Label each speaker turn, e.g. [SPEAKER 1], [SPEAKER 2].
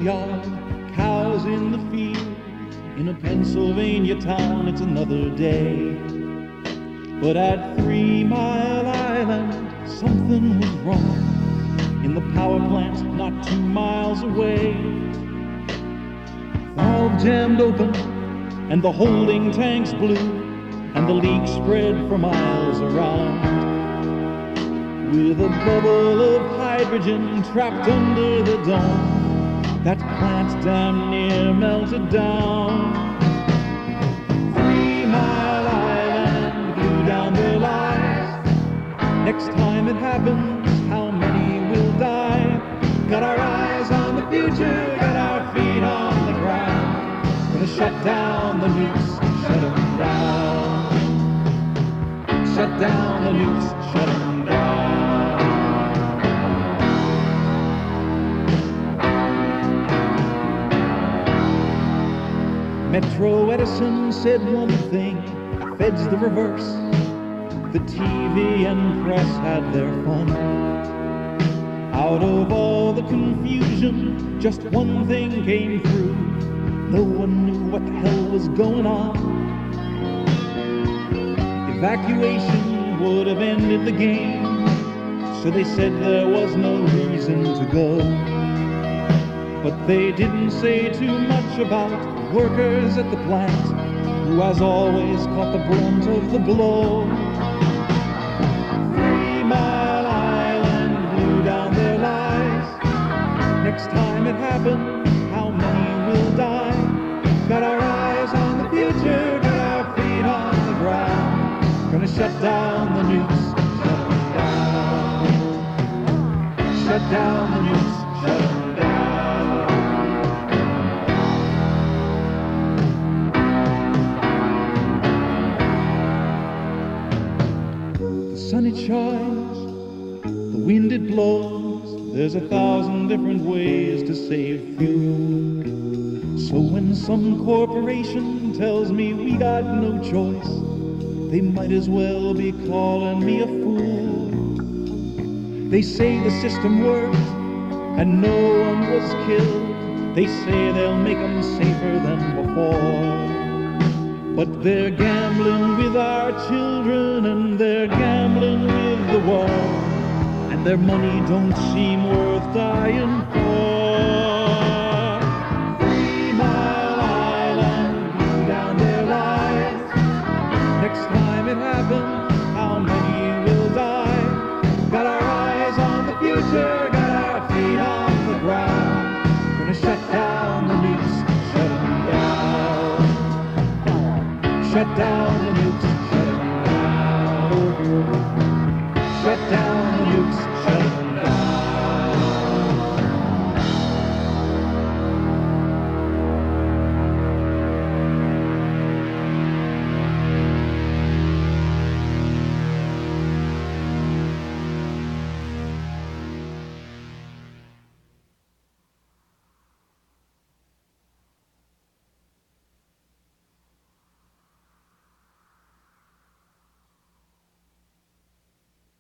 [SPEAKER 1] graveyard, cows in the field. In a Pennsylvania town, it's another day. But at 3 Mile Island, something was wrong. In the power plant, not 2 miles away, valve jammed open, and the holding tanks blew, and the leak spread for miles around. With a bubble of hydrogen trapped under the dome, that plant damn near melted down. 3 Mile Island blew down their lives. Next time it happens, how many will die? Got our eyes on the future, got our feet on the ground. Gonna shut down the nukes, shut them down. Shut down the nukes, shut them down. Metro Edison said one thing, Feds the reverse. The TV and press had their fun. Out of all the confusion, just one thing came through. No one knew what the hell was going on. Evacuation would have ended the game, so they said there was no reason to go. But they didn't say too much about workers at the plant, who as always caught the brunt of the blow. 3 Mile Island blew down their lives. Next time it happens, how many will die? Got our eyes on the future, got our feet on the ground. Gonna shut down the nukes, shut them down. Shut down the nukes, shut them down. The sun it shines, the wind it blows. There's 1,000 different ways to save fuel. So when some corporation tells me we got no choice, they might as well be calling me a fool. They say the system worked and no one was killed. They say they'll make them safer than before. But they're gambling with our children, and they're gambling with the war, and their money don't seem worth dying for. 3 Mile Island blew down their lives. Next time it happens, how many will die? Got our eyes on the future, got our feet on the ground. Gonna shut down the nukes, shut them down. Shut down the